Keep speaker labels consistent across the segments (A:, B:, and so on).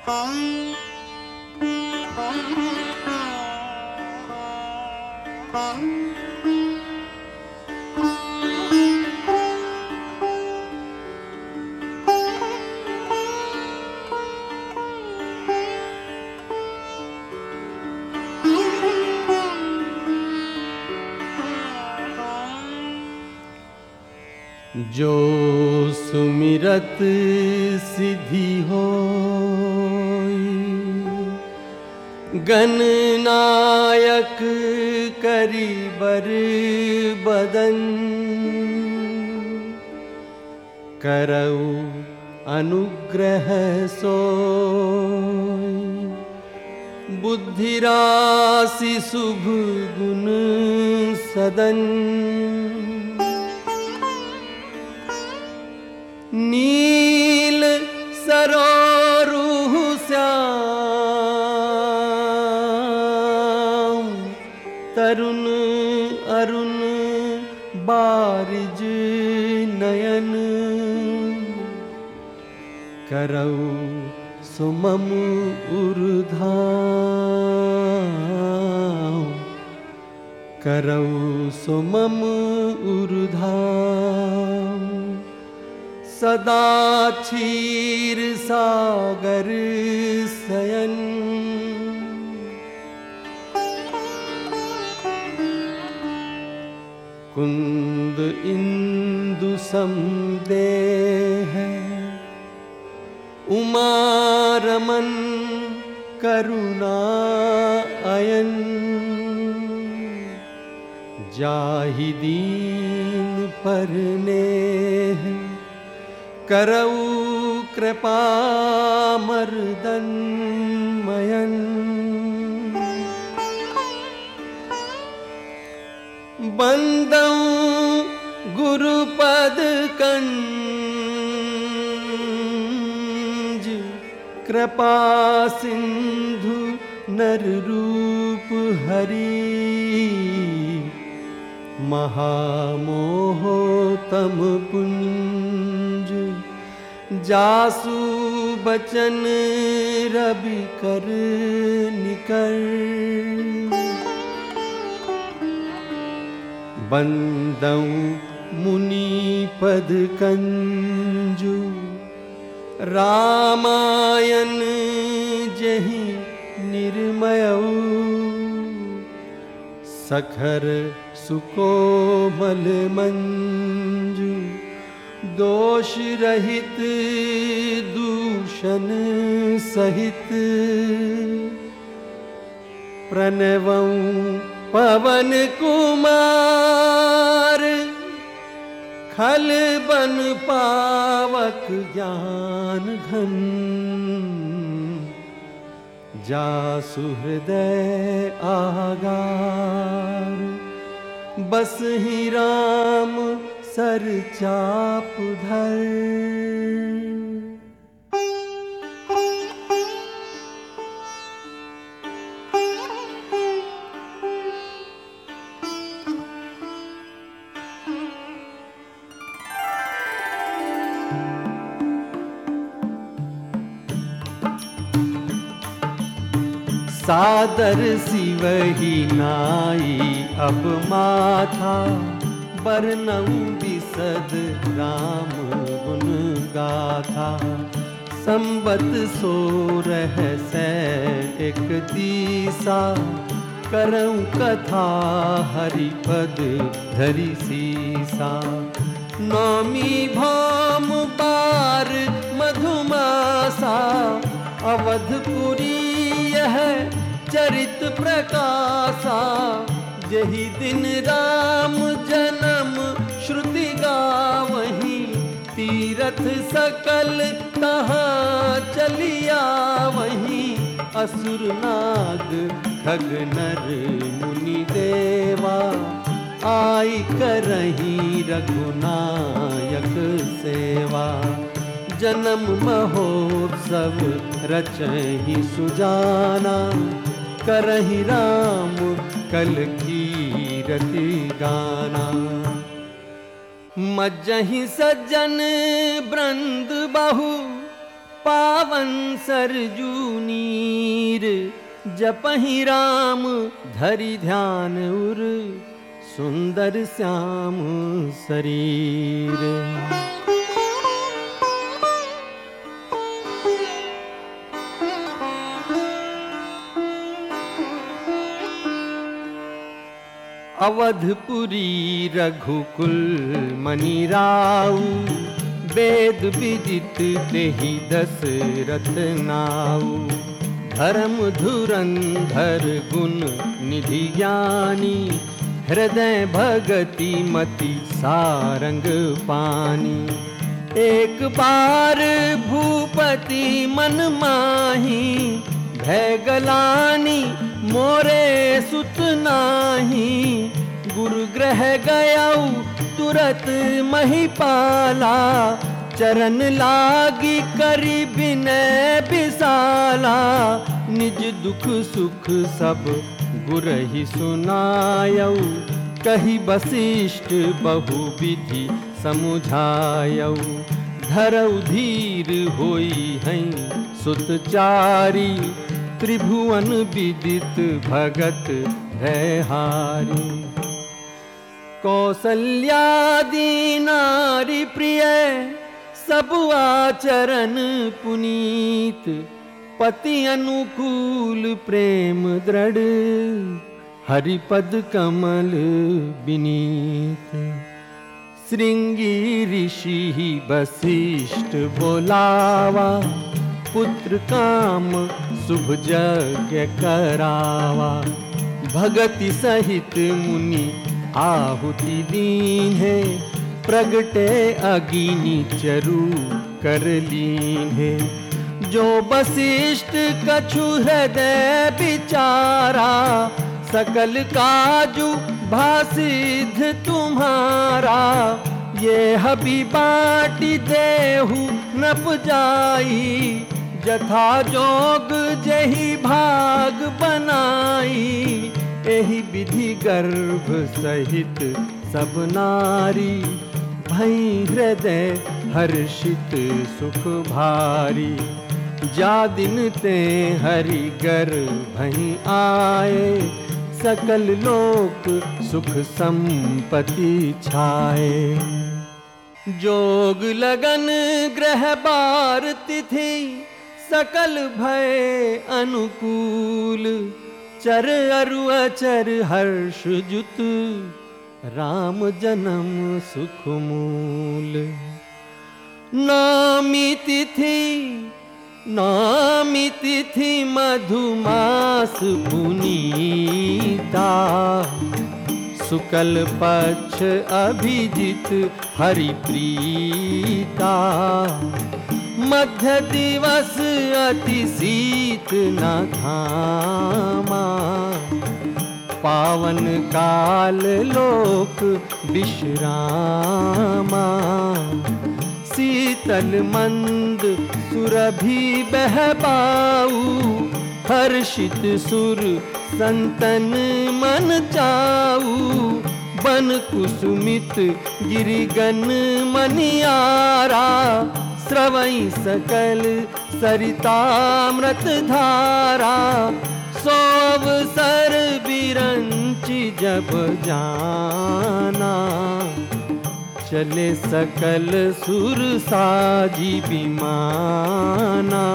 A: जो सुमिरत सिद्धि होई, गणनायक करी बर बदन, करऊ अनुग्रह सोई, बुद्धि राशि शुभ गुण सदन। नील सरोरुह श्याम, तरुण अरुण बारिज नयन, करऊ सुमम उर्धाम, करऊ सुमम उर्धाम। सदा क्षीर सागर शयन, कुंद इंदु समदेह, उमा रमन करुणा अयन, जाहि दीन परनेह, करऊ कृपा मर्दन मयन। बंदऊ गुरुपद कंज, कृपा सिंधु नर रूप हरि, महामोहतम पुंज, जासु बचन रवि कर निकर। बंदऊ मुनि पद कंजु, रामायण जहि निर्मयऊ, सखर सुकोमल मंजु, दोष रहित दूषण सहित। प्रणवं पवन कुमार, खल बन पावक ज्ञान घन, जासु हृदय आगार, बस ही राम सर चाप धर। सादर सिवही नाई अब माथा, बरनऊ बिसद राम गुण गाथा। संबत 1631 करऊं कथा, हरिपद धरि सीसा। नौमी भौम पार मधुमासा, अवधपुरी यह चरित प्रकाशा। यही दिन राम जन्म श्रुति गावहीं, तीरथ सकल तहाँ चलिया वहीं। असुर नाग खग नर मुनि देवा, आई करहीं रघुनायक सेवा। जन्म महोत्सव रचहि सुजाना, करहि राम कल कीरति गाना। मज्जहि सज्जन वृंद बहु, पावन सरजू नीर, जपहि राम धरि ध्यान उर, सुंदर श्याम शरीर। अवधपुरी रघुकुल मनि राउ, वेद विदित तेहि दशरथ नाउ। धर्म धुरंधर गुण निधि ज्ञानी, हृदय भगति मति सारंग पानी। एक बार भूपति मन माही, भय गलानी मोरे सुत नाही। गुरु ग्रह गयऊ तुरत महिपाला, चरण लागी करी बिनय बिसाला। निज दुख सुख सब गुरहि सुनायऊ, कही वशिष्ठ बहु विधि समुझायऊ। धरऊ धीर होई हैं सुतचारी, त्रिभुवन विदित भगत भयहारी। कौसल्यादि नारी प्रिय, सब आचरण पुनीत। पति अनुकूल प्रेम दृढ़, हरिपद कमल विनीत। श्रृंगी ऋषि वशिष्ठ बोलावा, पुत्र काम शुभ यज्ञ करावा। भगति सहित मुनि आहुति दीन्हे, प्रगटे अगिनि चरु कर लीन्हे। जो वशिष्ठ कछु हृदय विचारा, सकल काजु भासिद्ध तुम्हारा। ये हबी बाटी देहु नप जाई, जथा जोग जही भाग बनाई। एहि विधि गर्भ सहित सब नारी, भई हृदय हर्षित सुख भारी। जा दिन ते हरि गर्भहि आए, सकल लोक सुख संपत्ति छाए। जोग लगन ग्रह बार तिथि, सकल भय अनुकूल। चर अरु अचर हर्ष जुत, राम जन्म सुख मूल। नामी तिथि मधुमास पुनीता। शुक्ल पक्ष अभिजित हरि प्रीता। मध्य दिवस अति शीत न घामा। पावन काल लोक विश्रामा। शीतल मंद सुरभि बहबाऊ। हर्षित सुर संतन मन चाऊ। बन कुसुमित गिरिगन मनियारा। स्रवई सकल सरितामृत धारा। सोव सर बिरंचि जब जाना। चले सकल सुर साजी विमाना।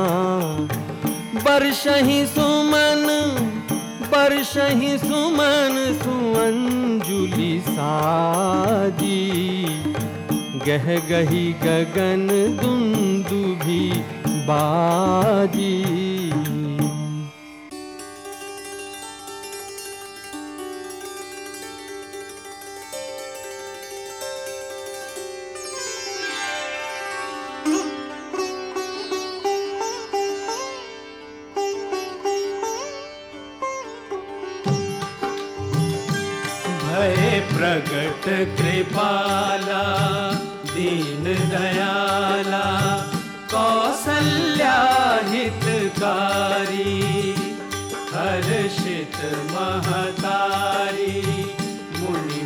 A: बरसहि सुमन सुअंजुलि साजी। गह गही गगन दुंदुभि बाजी।
B: प्रगट कृपाला दीन दयाला। कौसल्या हितकारी। हर्षित महतारी। मुनि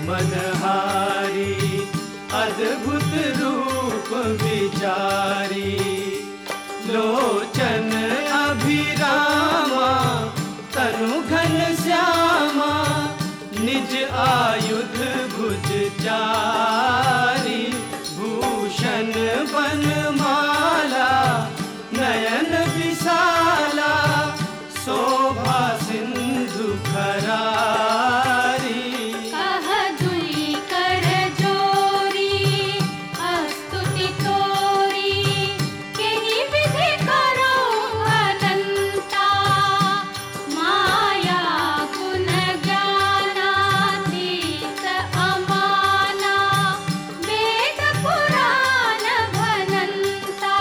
B: मनहारी। अद्भुत रूप विचारी। लोचन अभिरामा तनु घन श्यामा निज आयुध भुज चारी भूषण बनमाला नयन विशाला शोभा सिंधु खरारी
C: कह जुई कर जोरी स्तुति तोरी केहि विधि करो अनंता माया गुण ज्ञानातीत अमाना वेद पुराण भनंता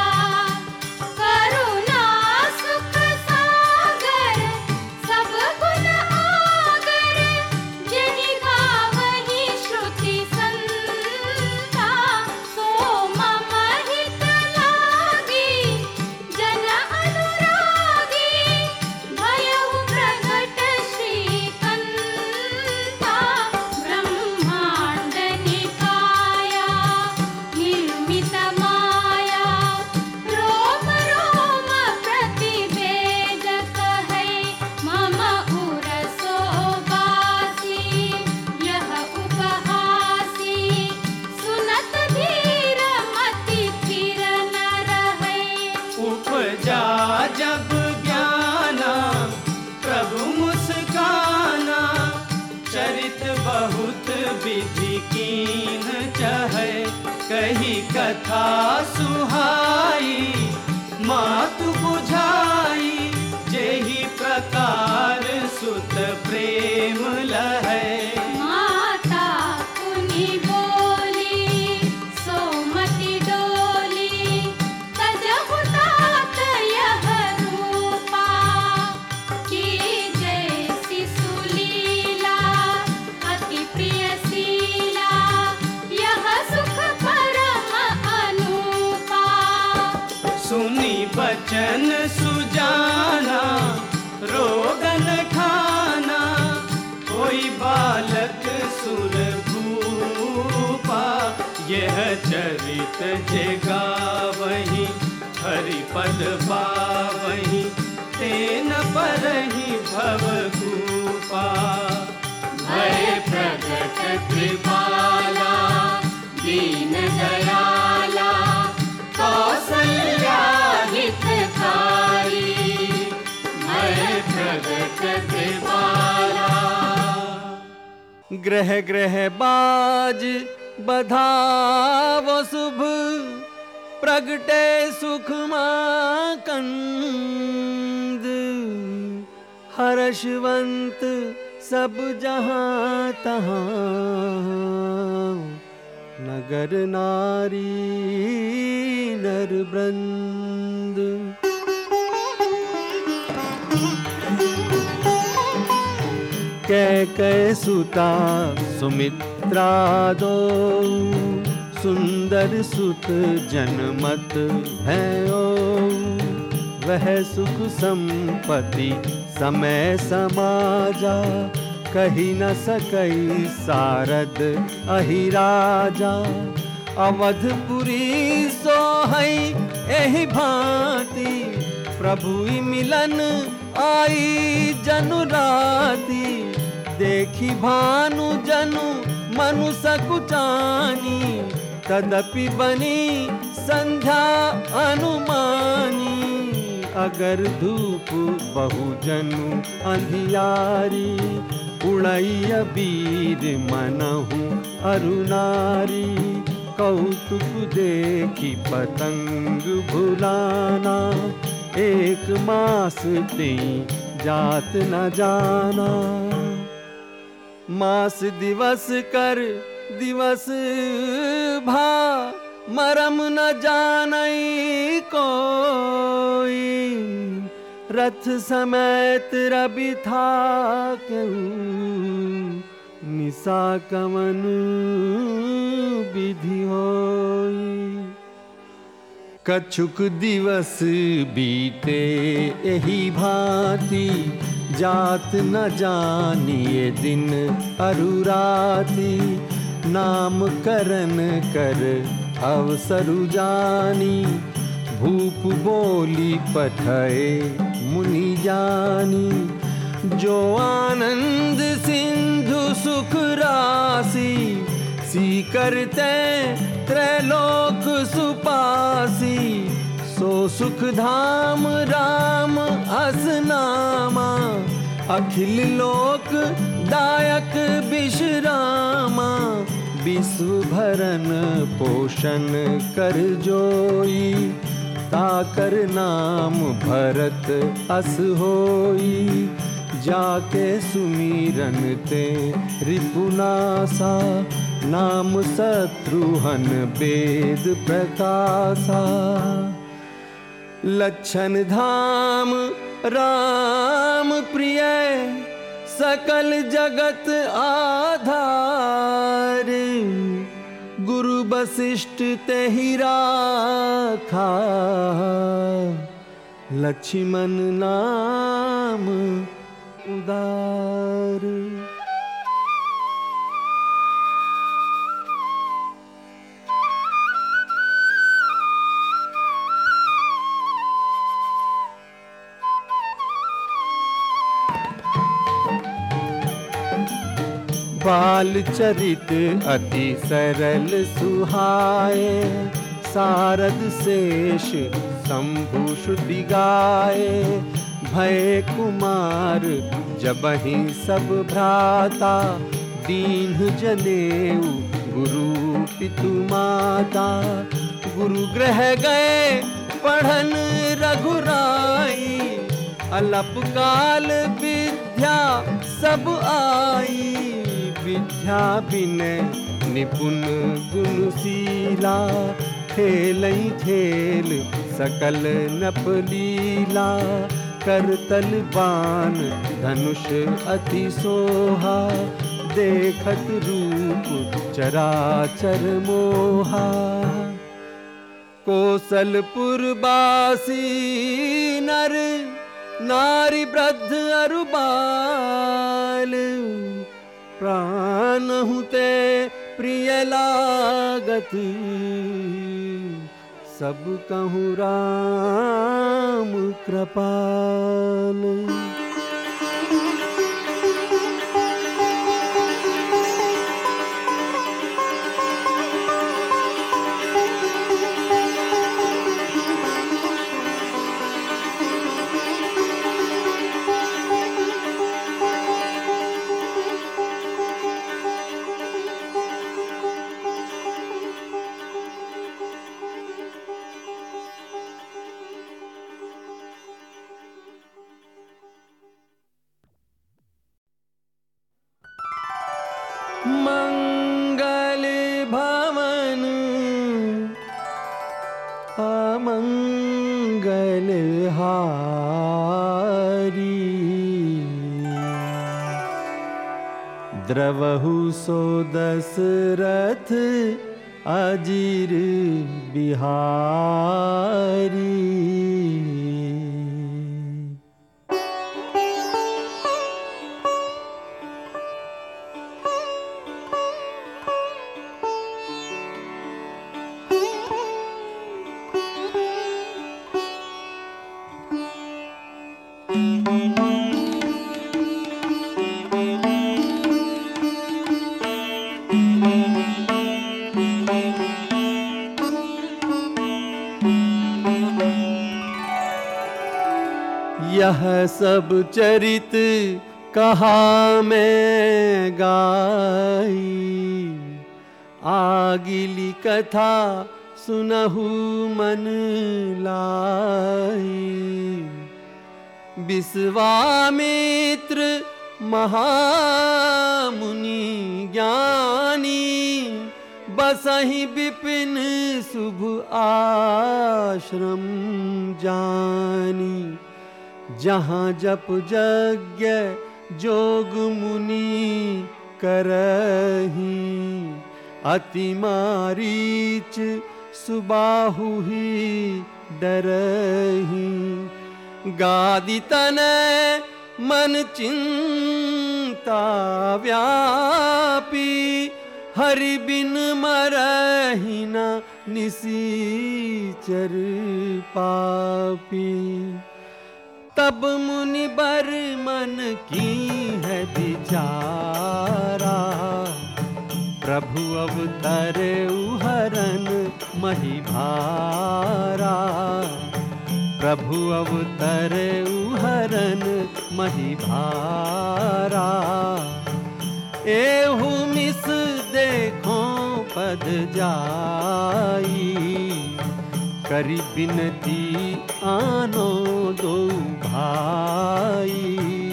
C: करुणा सुख सागर सब गुण आगर जिनि गावहि श्रुति संता सो मम हित लागी जन अनुरागी भयउ प्रगट श्रीकंता ब्रह्मांड निकाया निर्मित माया रोम रोम प्रतिवेदक है मम उर सोबासी यह उपहासी सुनत धीर मति फिर न रहे
B: उपजा जब ज्ञाना प्रभु मुस्काना चरित बहुत विधि कीन चहै कही कथा सुहाई मातु बुझाई जेहि प्रकार सुत प्रेम लहै
C: माता पुनि बोली सोमति डोली तजहु तात यह रूपा की जैसी सुलीला अति प्रिय शीला यह सुख परम अनूपा
B: सुनी बचन सुजाना रोगन ठाना कोई बालक सुर भूपा यह चरित जे गावहि हरिपद पावहि तेन परहि भव कूपा भय प्रगट कृपाला दीन दयाला कौसल्या हितकारी भय प्रगट कृपाला
A: ग्रह ग्रह बाज बधावो शुभ प्रगटे सुख माकंद हर्षवंत सब जहाँ तहाँ नगर नारी नर वृंद कै सुता सुमित्रा दो सुंदर सुत जनमत भयो वह सुख संपत्ति समय समाजा कही न सकई सारद अहिराजा अवधपुरी सोहई एहि भांति प्रभु मिलन आई जनु राती देखी भानु जनु मनु सकुचानी तदपि बनी संध्या अनुमानी अगर धूप बहुजनु अंधियारी उड़ई अबीर मनहु अरुणारी कौतुक देखी पतंग भुलाना एक मास ते जात न जाना मास दिवस कर दिवस भा मरम न जानई कोई रथ समेत रवि था निशा कवन विधि होई कछुक दिवस बीते एही भांति जात न जानिए दिन अरुराती नाम करन कर अवसरु जानी भूप बोली पठए मुनि जानी, जो आनंद सिंधु सुख राशि, सी करते त्रैलोक सुपासी। सो सुख धाम राम असनामा, अखिल लोक दायक विश्रामा। विश्व भरन पोषण कर जोई, ताकर नाम भरत अस होई। जाके सुमीरन ते रिपुनासा, नाम शत्रुहन वेद प्रकाशा। लक्षण धाम राम प्रिय, सकल जगत आधार। गुरु वशिष्ठ तेहि राखा, लक्ष्मण नाम उदार। बाल चरित अति सरल सुहाए, सारद शेष शंभु श्रुति गाए। भय कुमार जबहि सब भ्राता, दीन जनेऊ गुरु पितु माता। गुरु ग्रह गए पढ़न रघुराई, अलप काल विद्या सब आई। विद्या बिनय निपुण गुणशीला, खेलई खेल सकल नप लीला। करतल बाण धनुष अति सोहा, देखत रूप चराचर मोहा। कौशलपुर बासी नर, नारी वृद्ध अरु बाल। प्राण हुते प्रिय लागत, सब कहूँ राम कृपाल। मंगल भवन अमंगल हारी, द्रवहु सो दशरथ अजीर बिहारी। यह सब चरित कहा मैं गाई, आगिली कथा सुनहु मन लाई। विश्वामित्र महामुनि ज्ञानी, बसहि विपिन शुभ आश्रम जानी। जहाँ जप यज्ञ जोग मुनि करही, अति मारीच सुबाहु ही डरही। गादि तनय मन चिंता व्यापी, हरि बिन मरहि न निसीचर पापी। तब मुनि बर मन की है विचारा, प्रभु अवतरे हरन मही भारा। प्रभु अवतरे हरन मही भारा। एहु मिस देखो पद जाई, करी बिनती आनो दो भाई।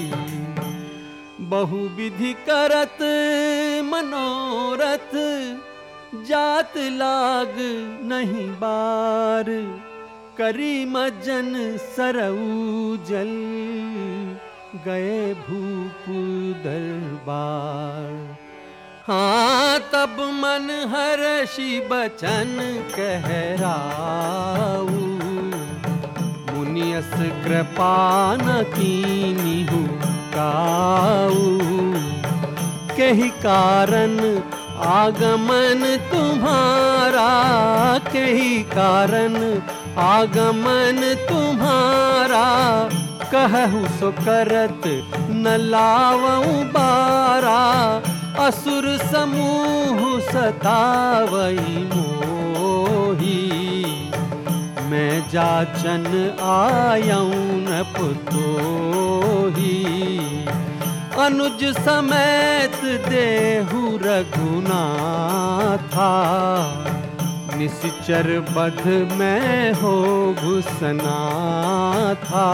A: बहु विधि करत मनोरथ, जात लाग नहीं बार। करी मज्जन सरऊ जल, गए भूप दरबार। हाँ तब मन हर्षि बचन कहराऊ, मुनियस कृपा न कीन्हु काऊ। कही कारण आगमन तुम्हारा, कही कारण आगमन तुम्हारा। कहु सो करत न लावऊं बारा, असुर समूह सतावई मोही। मैं जाचन आयऊं न पुतोही, अनुज समेत देहु रघुनाथा। निश्चर बध में हो घुसना था,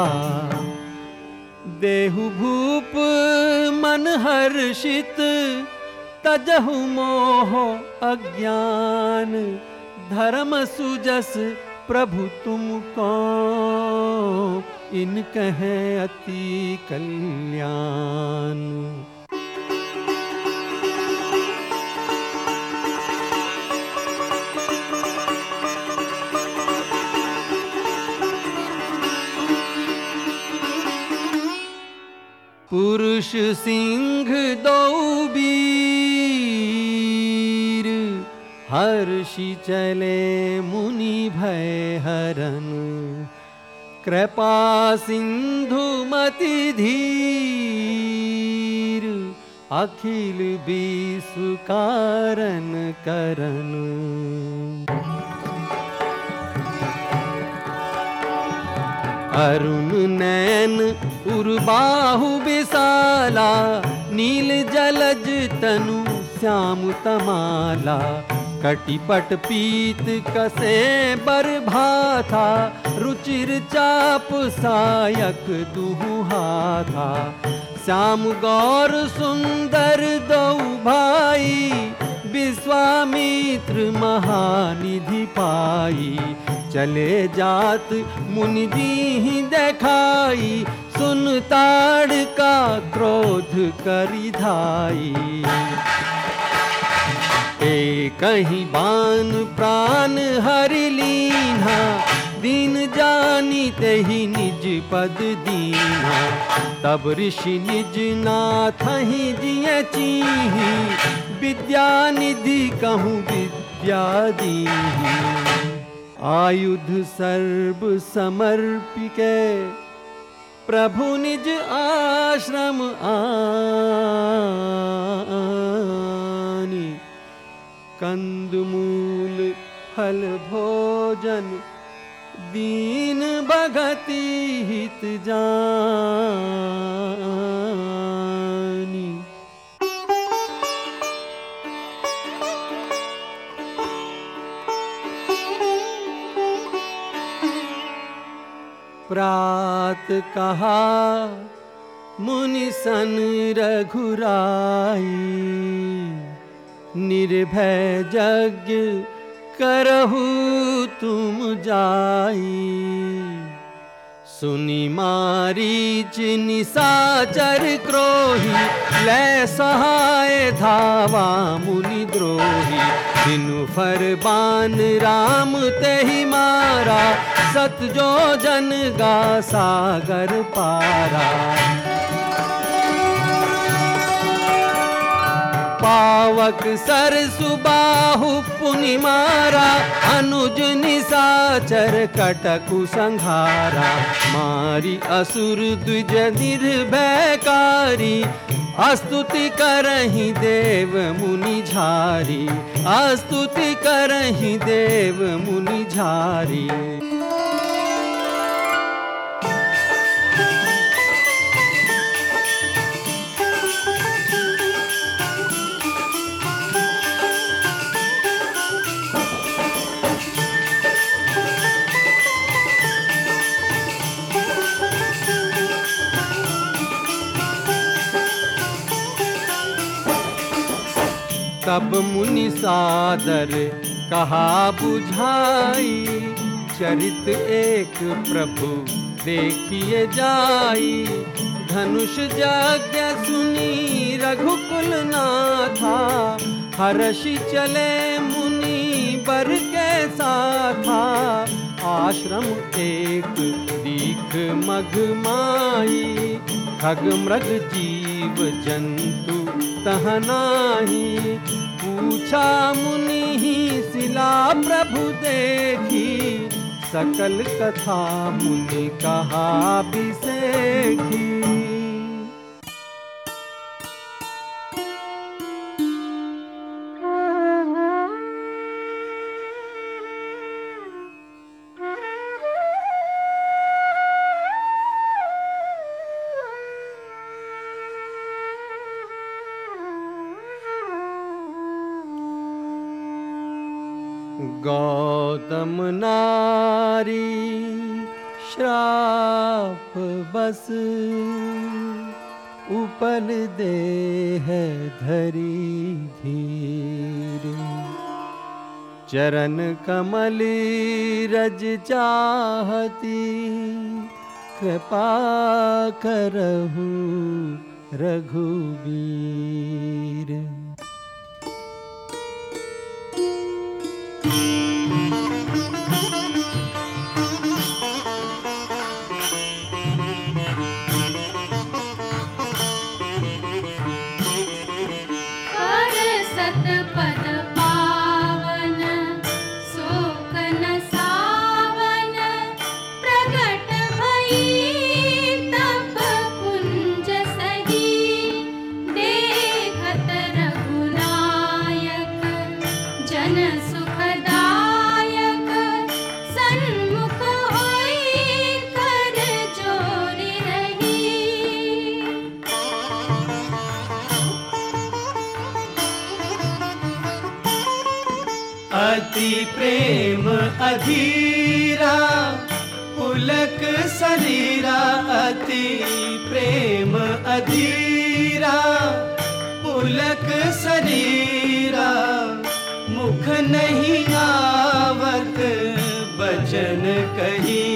A: देहु भूप मन हर्षित। तजहु मोह अज्ञान, धर्म सुजस प्रभु तुमको। इन कहे अति कल्याण। पुरुष सिंह दो वीर, हर्षि चले मुनि भय हरन। कृपा सिंधु मति धीर, अखिल विश्व कारण करन। अरुण नैन उर्बाहु विशाला, नील जलज तनु श्याम तमाला। कटिपट पीत कसे बर भाथा, रुचिर चाप सायक दुहु हाथा। श्याम गौर सुंदर दो भाई, विश्वामित्र महानिधि पाई। चले जात मुनि दीहि देखाई, सुन ताड़ का क्रोध करि धाई। कहीं बान प्राण हरि लीन्हा, दीन जानी तेहि निज पद दीन्हा। तब ऋषि निज नाथ ही जिये चीहि, विद्या निधि कहूँ विद्या दीहि। आयुध सर्व समर्पिके, प्रभु निज आश्रम आनी। कंदमूल फल भोजन, दीन भगति हित जानी। प्रात कहा मुनि सन रघुराई, निर्भय यज्ञ करहु तुम जाई। सुनि मारीच निशाचर क्रोही, लै सहाय धावा मुनि द्रोही। बिनु फरमान राम तेहि मारा, सत जो जन गा सागर पारा। पावक सर सुबाहु पुनि मारा, अनुज निशाचर कटकु संहारा। मारी असुर द्विज निर्भयकारी, स्तुति करहि देव मुनि झारी, स्तुति करहि देव मुनि झारी। तब मुनि सादर कहा बुझाई, चरित एक प्रभु देखिए जाई। धनुष यज्ञ सुनी रघुकुल नाथा, हर्षि चले मुनि बर के साथा। आश्रम एक दीख मघ माही, खग मृग जीव जंतु तह नाही। पूछा मुनि ही शिला प्रभु देखी, सकल कथा मुनि कहा बिसेखी। गौतम नारी श्राप बस, उपल देह धरी धीर। चरण कमल रज चाहती, कृपा करहु रघुवीर।
B: अति प्रेम अधीरा, पुलक शरीरा। अति प्रेम अधीरा, पुलक शरीरा। मुख नहीं आवत बचन कही,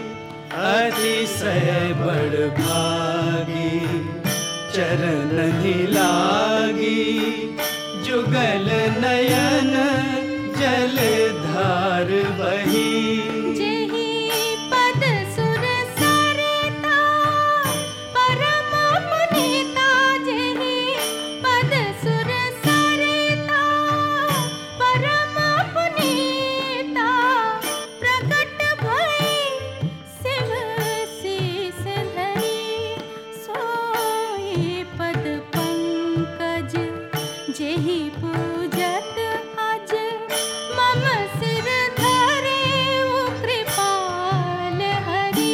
B: अतिशय बड़ भागी चरण नहीं लागी। जुगल नयन जल धार बही,
C: जेहि पद सुर सरता परम पुनीता। जेहि पद सुर सरता परम पुनीता। प्रकट भई शिव शीस धरी, सोई पद पंकज जेहि पूजत अज। मम सिर धरे वो कृपाल हरि।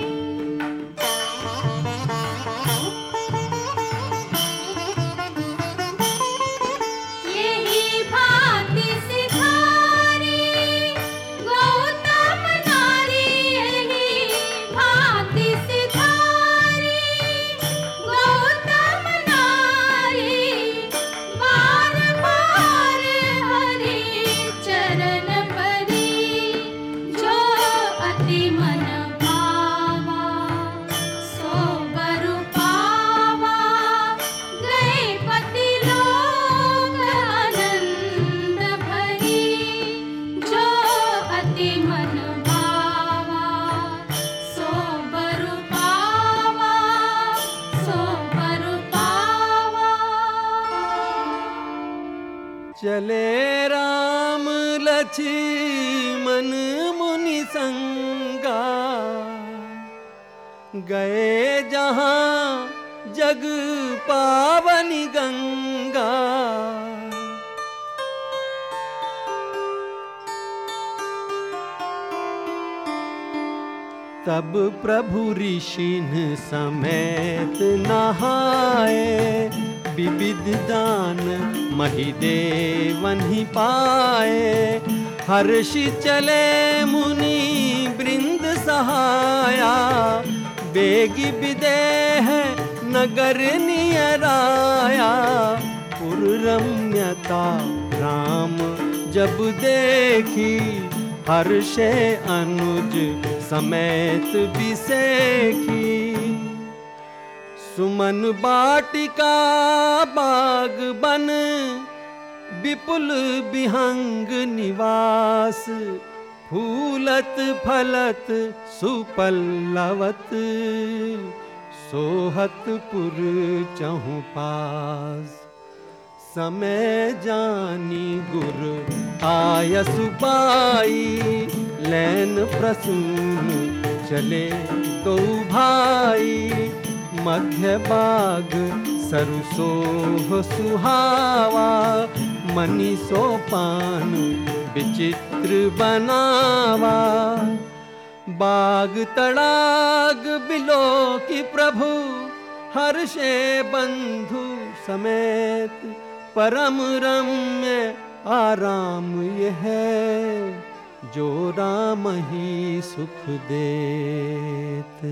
C: यही भांति सिधारी गौतम नारी। यही भांति सिधारी गौतम नारी। बार बार हरि चरण परी, जो अति मन भावा सो बरु पावा। गए पति लोक आनंद भरी, जो अति मन भावा सो बरु पावा, सो बरु पावा।
A: चले राम लक्ष्मण मुनि संगा, गए जहां जग पावनी गंगा। तब प्रभु ऋषिन समेत नहाए, विविध दान महिदेवन ही पाए। हर्षि चले मुनि वृंद सहाया, बेगी विदेह नगर नियराया। पुर रम्यता राम जब देखी, हर्षे अनुज समेत बिसेखी। सुमन बाटिका बाग बन, विपुल विहंग निवास। फूलत फलत सुपल्लवत, सोहत पुर चहु पास। समय जानी गुर आयस पाई, लैन प्रसून चले दो भाई। मध्य बाग सरुसोह सुहावा, मनि सोपान विचित्र बनावा। बाग तड़ाग बिलो की प्रभु, हर्षे बंधु समेत। परम रम्य आराम यह है, जो राम ही सुख देत।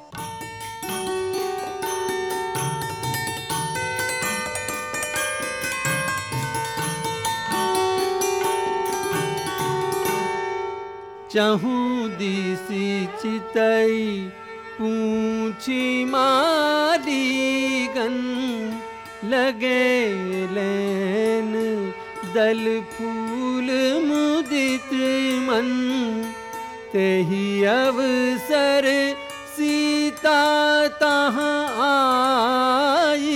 A: चहूँ दिसि चितई पूछी मालीगन। लगे लैन दल फूल मुदित मन, तेहि अवसर सीता तहाँ आई।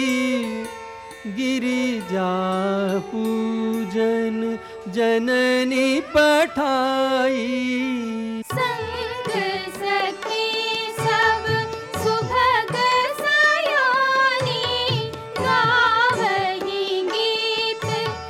A: गिरिजा पूजन जननी पठाई।
C: संग सखी सब सुभग सयानी, गावही गीत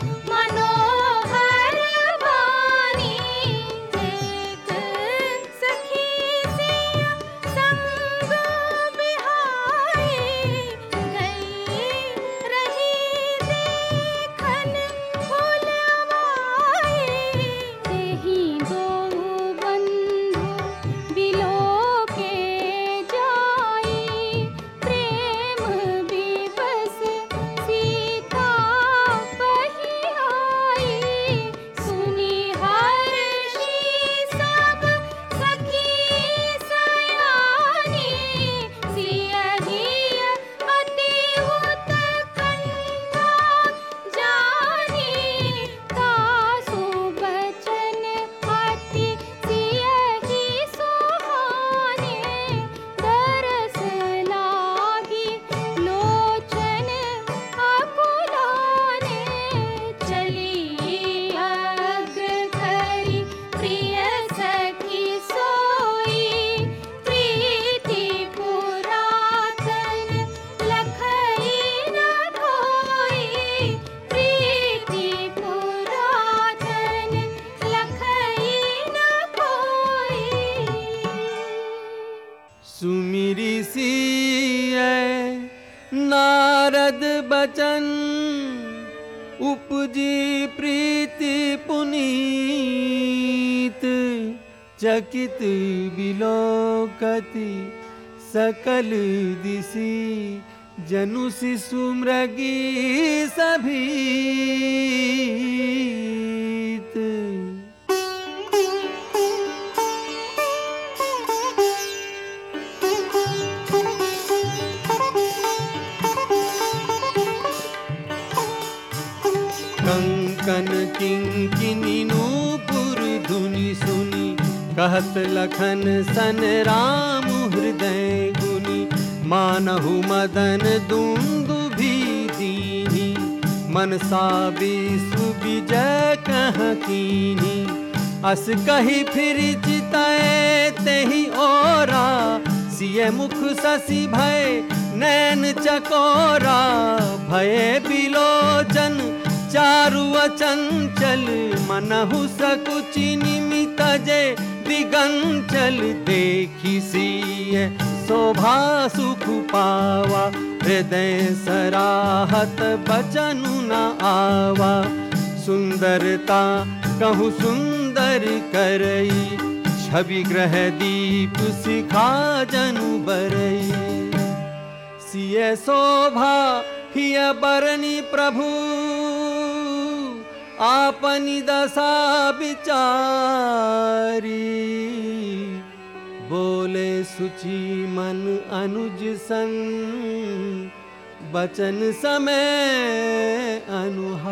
C: मनोहर वाणी। एक सखी सिया संग बिहाई, गई रही देखन फुलवाई। तेहि दो बंधु बिलो के जाई, प्रेम विवश सीता कही आई। सुनी हर्षि सब सखी सयानी, सियहि अति उत्कंठा जानी। तासु बचन अति सियहि सुहाने, दरस लागी लोचन आकुलाने। चली अग्र धरि प्रिय सखी सोई, प्रीति पुरातन लखई न धोई। प्रीति पुरातन लखई न धोई।
A: सुमिरि सिय नारद बचन, उपजी प्रीति पुनीत। चकित बिलोकति सकल दिशि, जनु शिशु मृगी सभीत। कंकन किंकिनी नूपुर धुनि सुनी, कहत लखन सन राम हृदय गुनी। मानहु मदन दुंदुभि दीनि, मनसा विश्व विजय कह कीनी। अस कही फिर चिताए तेहि ओरा, सिय मुख शशि भय नैन चकोरा। भये बिलोचन चारु अचंचल, मनहु सकुचि निमित जे दिगंचल। देखी सिय शोभा सुख पावा, हृदय सराहत बचनु न आवा। सुंदरता कहूँ सुंदर करई, छवि ग्रह दीप सिखा जनु बरई। सिय शोभा हिय बरनी प्रभु, आपनी दशा विचारी। बोले सुचि मन अनुज संग, बचन समय अनुहारी।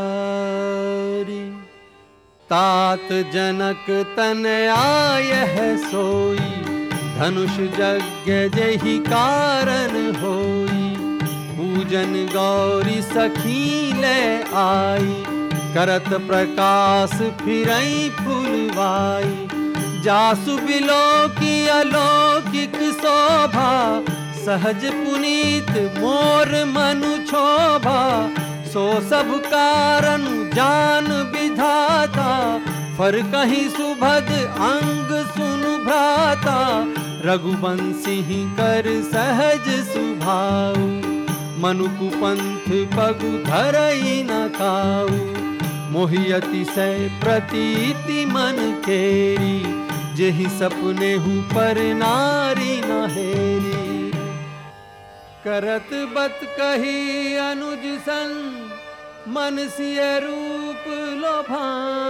A: तात जनक तन आयह सोई, धनुष यज्ञ जेहि कारण होई। पूजन गौरी सखी ले आई, करत प्रकाश फिरई फुलवाई। जासु बिलोकी अलौकिक शोभा, सहज पुनीत मोर मनु क्षोभा। सो सब कारण जान विधाता, फर कहीं सुभद अंग सुनु भ्राता। रघुवंशी कर सहज सुभाऊ, मनुकु पंथ पगु धरई न काऊ। मोहि अतिशय प्रतीति मन केरी, जेहि सपने हूँ पर नारी न हेरी। करत बत कही अनुज सन, मन सिय रूप लोभान।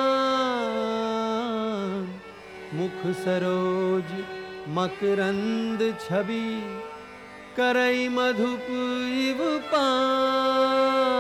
A: मुख सरोज मकरंद छवि, करई मधुप इव पान।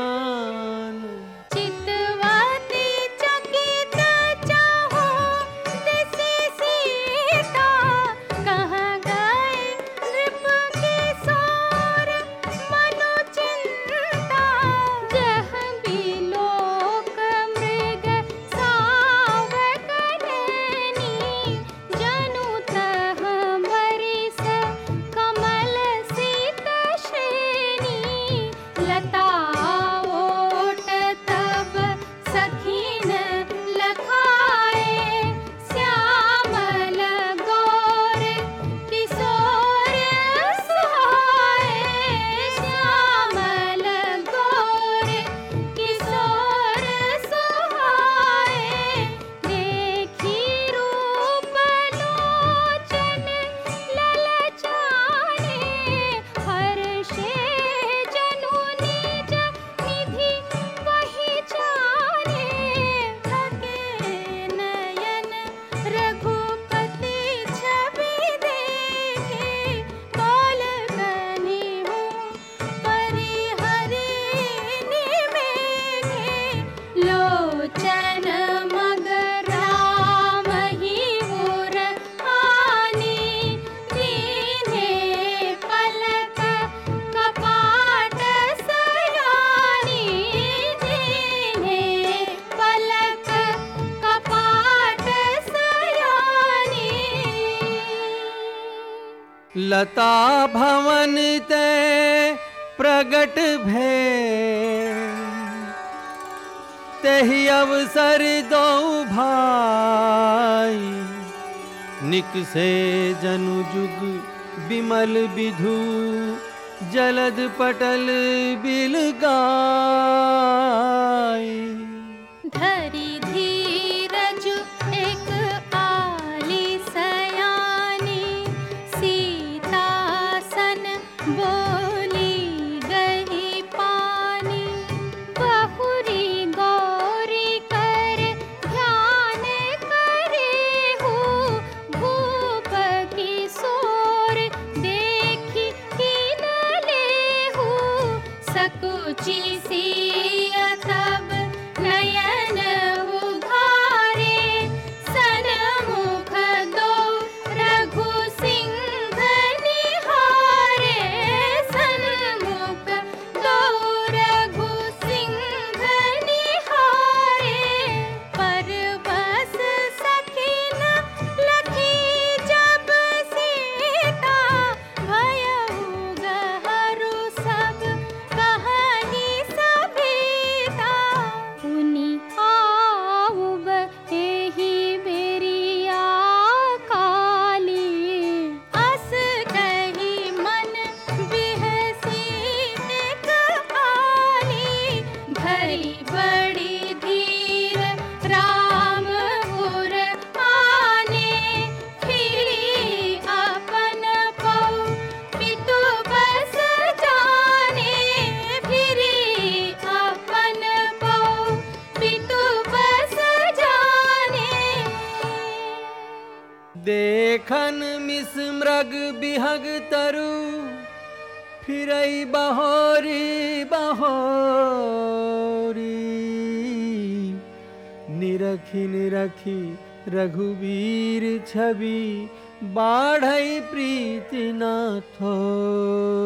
A: लता भवन ते प्रगट भे, तेहि अवसर दो भाई। निकसे जनु जुग बिमल विधु, जलद पटल बिल गाय।
C: धरि धीरज एक आली सयानी, सीतासन बोली गही पानी। बहुरी गौरी कर ध्यान करे हूँ, भूप किशोर देखी कीन ले हूँ। सकुचि सिय तब
A: देखन मिस मृग बिहग तरु फिरई बहोरी बहोरी निरखी निरखी रघुवीर छवि बाढ़ई प्रीति न थोरी।